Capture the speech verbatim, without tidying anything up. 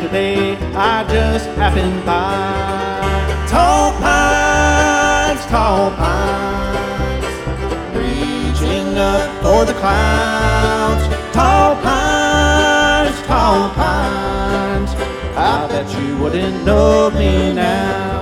today I just happened by. Tall pines, tall pines, reaching up for the clouds. Tall pines, tall pines, I bet you wouldn't know me now.